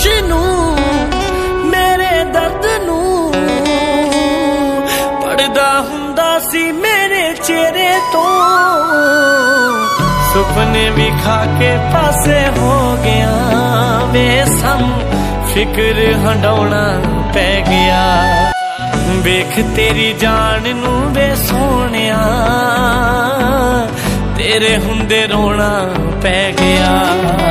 ਖੁਸ਼ੀ ਨੂੰ ਮੇਰੇ ਦਰਦ ਨੂੰ ਪੜਦਾ ਹੁੰਦਾ ਸੀ ਮੇਰੇ ਚਿਹਰੇ ਤੋਂ ਸੁਪਨੇ ਵੀ ਖਾ ਕੇ ਪਾਸੇ ਹੋ ਗਿਆ ਵੇ ਸਾਨੂੰ ਫਿਕਰ ਹੰਡਾਉਣਾ ਪੈ ਗਿਆ ਵੇਖ ਤੇਰੀ ਜਾਨ ਨੂੰ ਵੇ ਸੋਹਣਿਆ ਤੇਰੇ ਹੁੰਦੇ ਰੋਣਾ ਪੈ ਗਿਆ